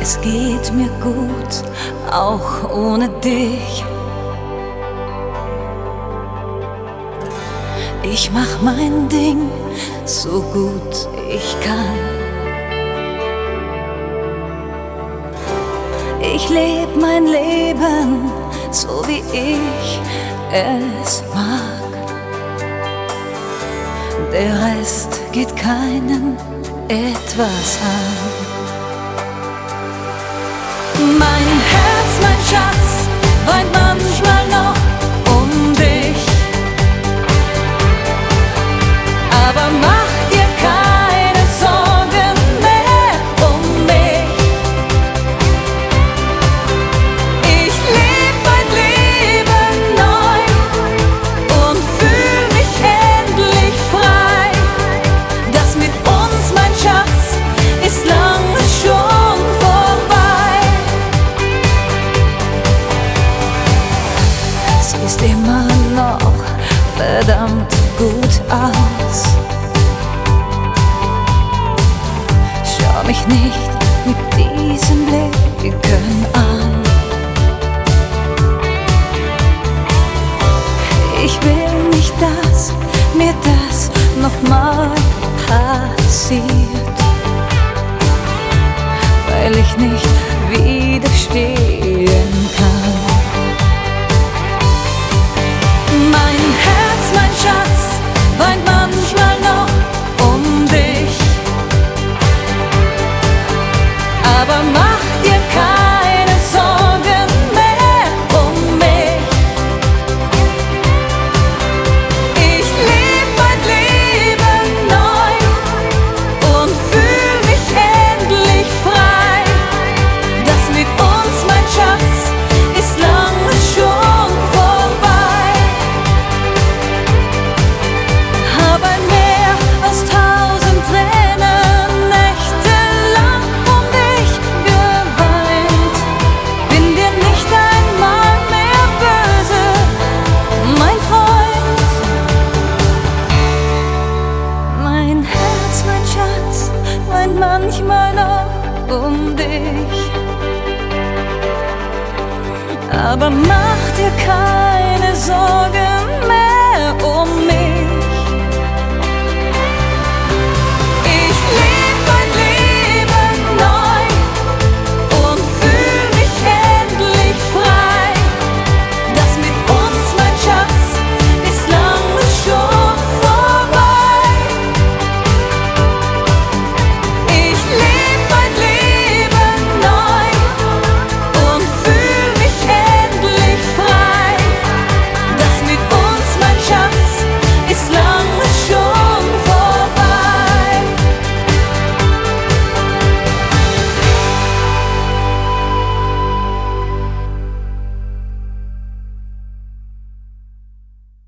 Es geht mir gut, auch ohne dich. Ich mach mein Ding so gut ich kann. Ich leb mein Leben so wie ich es mag. Der Rest geht keinen etwas an. Mein Herz, mein Schatz, weint manchmal noch um dich. Aber mach dir keine Sorgen mehr um mich. Ich leb mein Leben neu und fühl mich endlich frei. Das mit uns, mein Schatz, ist lange schon vorbei. Siehst immer noch verdammt gut aus. Schau mich nicht mit diesen Blicken an. Ich will nicht, dass mir das nochmal passiert, weil ich nicht widerstehen kann. Mein Herz, mein Schatz, weint manchmal noch um dich. Aber mach dir keine Sorgen mehr um mich. Ich leb mein Leben neu und fühl mich endlich frei. Das mit uns, mein Schatz, ist lange schon vorbei. Hab ein Meer aus 1000 Tränen nächtelang um dich geweint. Bin dir nicht einmal mehr böse, mein Freund. Mein Herz, mein Schatz, weint manchmal noch um dich. Aber mach dir keine Sorgen